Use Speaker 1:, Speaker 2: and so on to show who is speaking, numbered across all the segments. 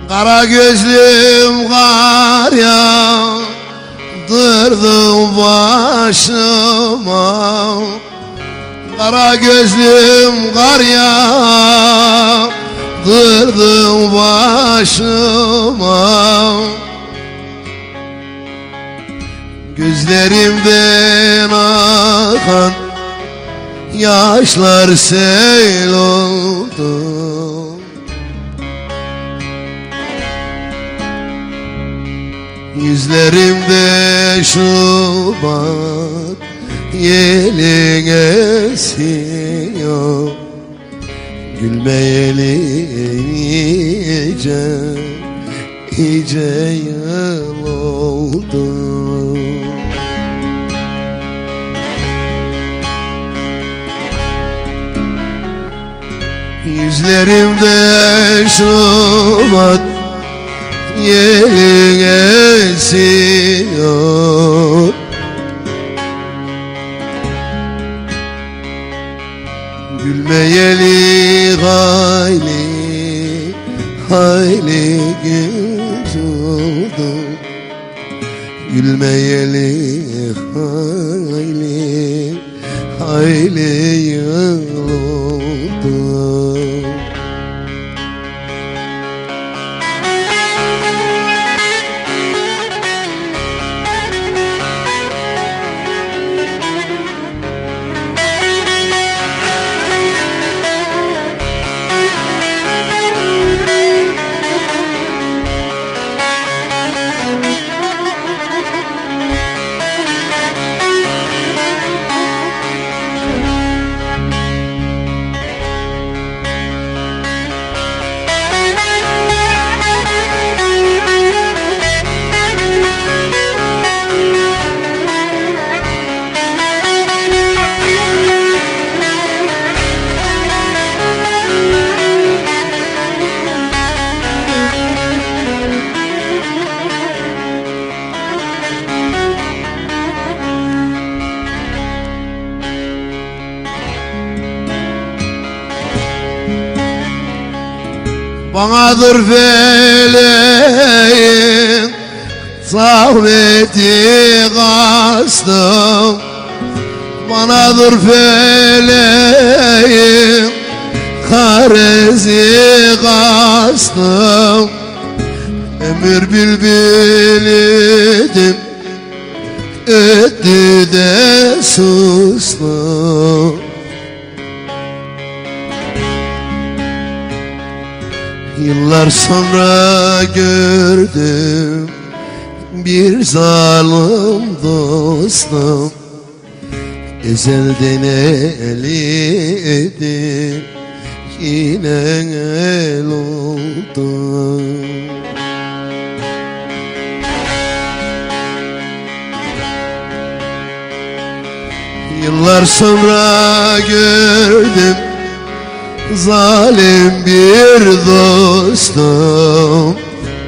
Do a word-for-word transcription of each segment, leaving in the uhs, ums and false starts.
Speaker 1: Kara gözlüm kar yağdırdım başıma, kara gözlüm kar yağdırdım başıma. Gözlerimden akan yaşlar sel oldu. Yüzlerimde Şubat yelin esiyor. Gülmeyeli iyice, iyice yıl oldu. Yüzlerimde Şubat yelin esiyor. Gülmeyeli hayli, hayli güz oldu. Gülmeyeli hayli, hayli yıl oldu. Banadır feleğin zahmeti kastım, banadır feleğin karesi kastım. Emir bülbülüydüm, öttü de sustum. Yıllar sonra gördüm bir zalim dostum, ezelden eliydi yine el oldu. Yıllar sonra gördüm zalim bir dostum,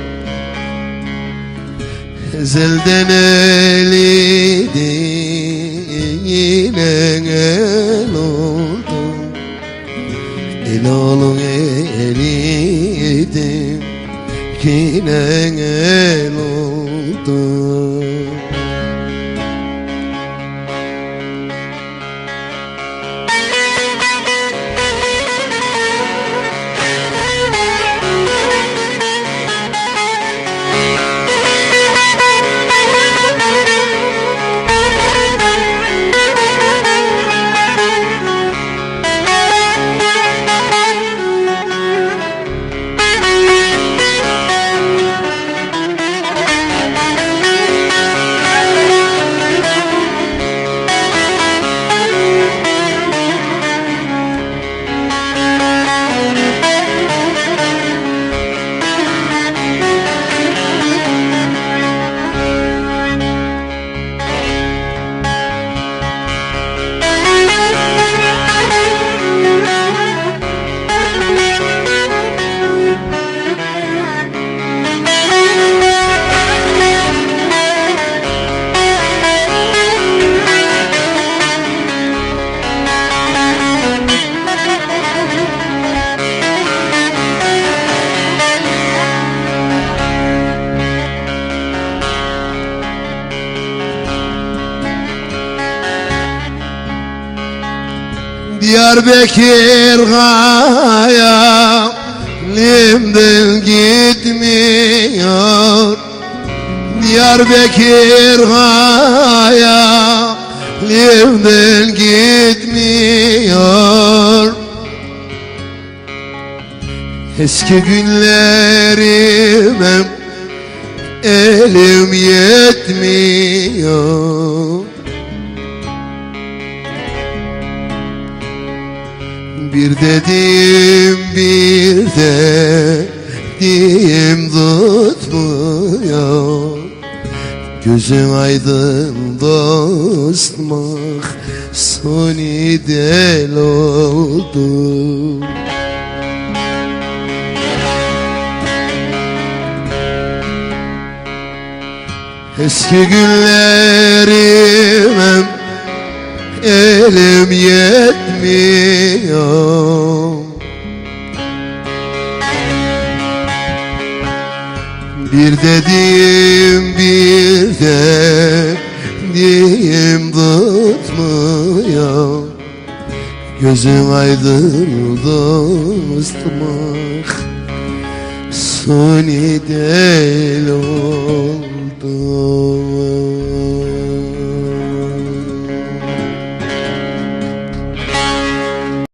Speaker 1: ezelden eliydi yine el oldu. El olun eliydi yine el oldu. Diyarbakır hayalimden gitmiyor. Diyarbakır hayalimden gitmiyor. Eski günlerime elim yetmiyor. Bir dedim bir dedim tutmuyor. Gözün aydın dostum, ah soni del oldu. Eski günlerime elim yetmiyor. Bir dedim bir dedim tutmuyor. Gözüm aydın dostum, ah soni del oldu.